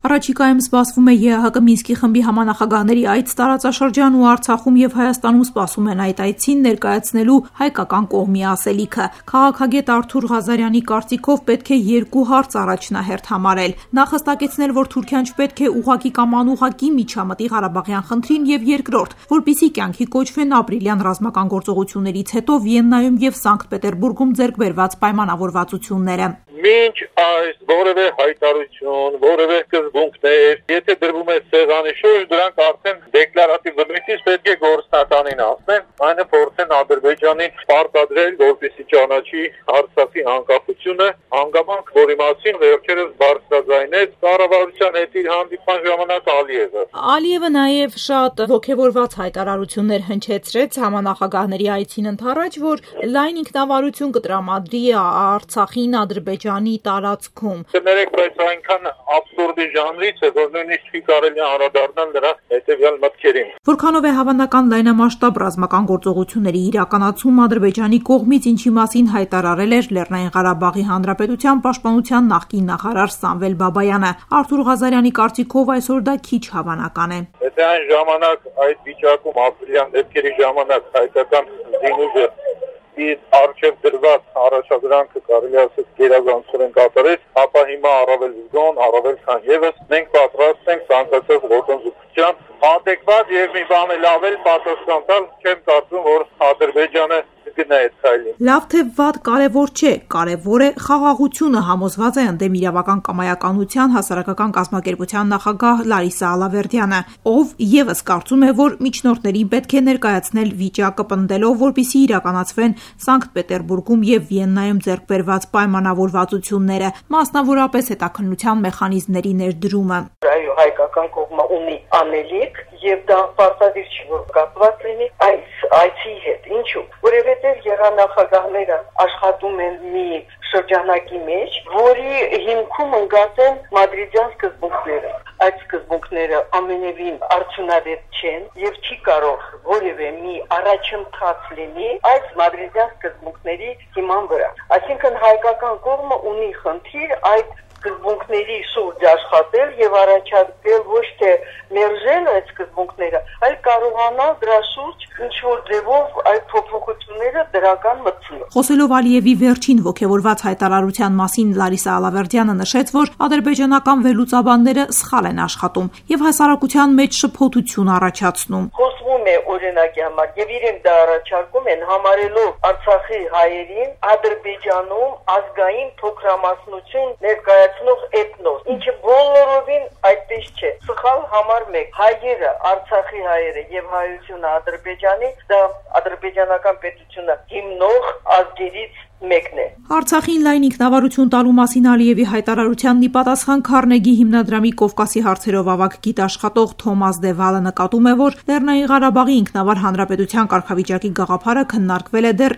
Առաջիկայում սպասվում է ԵԱՀԿ Մինսկի խմբի համանախագահների այց տարածաշրջան ու Արցախում եւ Հայաստանում սպասում են այդ այցին ներկայացնելու հայկական կողմի ասելիքը։ Քաղաքագետ Արթուր Ղազարյանի կարծիքով պետք է երկու հարց առաջնահերթ համարել։ Նախ հստակեցնել, որ Թուրքիան չպետք է ուղղակի կամ անուղղակի միջամտի Ղարաբաղյան խնդրին, եւ երկրորդ, որպեսզի կյանքի կոչվեն ապրիլյան ռազմական գործողություններից հետո Վիեննայում եւ Սանկտ Պետերբուրգում ձեռք բերված պայմանավորվածությունները։ Մինչ այս որևէ հայտարարություն, որևէ սկզբունքներ, եթե դրվում է սեղանի շուրջ, դրանք արդեն դեկլարատիվ բնույթից պետք է գործնականին ասեն, այնը փորձեն Ադրբեջանին պարտադրել, որպեսզի ճանաչի Արցախի անկախությունը, հանգամանք, որի մասին վերջերս բարձրաձայնեց կառավարության հետ իր հանդիպման ժամանակ Ալիևը։ Ալիևը նաև շատ ոգևորված հայտարարություններ հնչեցրեց համանախագահների այցին ընդառաջ, որ լայն ինքնավարություն կտրամադրի Արցախին Ադրբեջանի տարածքում։ Կներեք, բայց այնքան աբսուրդի ժանրից է, որ նույնիսկ չի կարելի անդրադառնալ նրա հետևյալ մտքերին։ Որքանով է հավանական լայնամասշտաբ ռազմական գործողությունների իրականացում Ադրբեջանի կողմից, ինչի մասին հայտարարել էր Լեռնային Ղարաբաղի Հանրապետության պաշտպանության նախկին նախարար Սամվել Բաբայանը, Արթուր Ղազարյանի կարծիքով այսօր դա քիչ հավանական է։ Եթե այն ժամանակ այդ վիճակում ապրիլյան դեպքերի ժամանակ հայկական զինուժը իր արժև դրված առաջադրանքը կարելի ասել գերազանցորեն կատարեց, ապա հիմա առավել զգոն, առավել քան եւս մենք պատրաստ ենք ցանկացած ոտնձգության adekvat եւ մի բան էլ ավել պատասխան տալ, չեմ կարծում, որ Ադրբեջանը գնա այդ քայլին։ Լավ թե վատ կարևոր չէ, կարևոր է խաղաղությունը, համոզված է ընդդեմ իրավական կամայականության հասարակական կազմակերպության նախագահ Լարիսա Ալավերդյանը, ով եւս կարծում է, որ միջնորդներին պետք է ներկայացնել վիճակը պնդելով, որպեսզի իրականացվեն Սանկտ Պետերբուրգում եւ Վիեննայում ձեռք բերված պայմանավորվածությունները, մասնավորապես հետաքննության մեխանիզմների ներդրումը։ Այո, հայկական կողմը ունի անելիք եւ դա պարտադիր չի, որ կապված լինի այցի հետ։ Ինչու՞։ Որովհետեւ եղանախագահները աշխատում են մի շրջանակի մեջ, որի հիմքում ընկած են մադրիդյան սկզբունքները։ Այդ սկզբունքները ամենևին արդյունավետ չեն եւ չի կարող որևէ մի առաջընթաց լինի այս մադրիդյան սկզբունքների հիման վրա։ Այսինքն հայկական կողմը ունի խնդիր այդ սկզբունքների շուրջ աշխատել եւ առաջարկել ոչ թե մերժել այդ սկզբունքները, այլ կարողանալ դրա շուրջ ինչ-որ ձևով այդ փոփոխությունները դրական մտցնել։ Խոսելով Ալիևի վերջին ոգևորված հայտարարության մասին Լարիսա Ալավերդյանը նշեց, որ ադրբեջանական վերլուծաբանները սխալ են աշխատում եւ հասարակության մեջ շփոթություն առաջացնում։ Խոսվում է օրինակի համար եւ իրենք դա առաջարկում են համարելով Արցախի հայերին Ադրբեջանում ազգային փոքրամասնություն ներկայացնող էթնոս, ինչը բոլորովին այդպես չէ։ Սխալ համար 1 հայերը, Արցախի հայերը եւ հայությունը Ադրբեջանի դա ադրբեջանական պետությունը հիմնող ազգերից մեկն է։ Արցախին լայն ինքնավարություն տալու մասին Ալիևի հայտարարությանն ի պատասխան Քարնեգի հիմնադրամի Կովկասի հարցերով ավագ գիտաշխատող Թոմաս Դևալը նկատում է, որ Լեռնային Ղարաբաղի ինքնավար հանրապետության կարգավիճակի գաղափարը քննարկվել է դեռ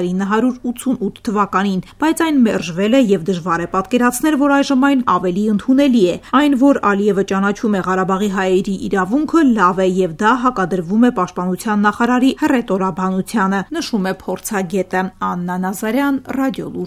1988 թվականին, բայց այն մերժվել է եւ դժվար է պատկերացնել, որ այժմ այն ավելի ընդունելի է։ Այն, որ Ալիևը ճանաչում է Ղարաբաղի հայերի իրավունքը, լավ է եւ դա հակադրվում է պաշտպանության նախարարի հռետորաբանությանը, նշում է փորձագետը Աննա Նազարյան, Ռադիո Լուր։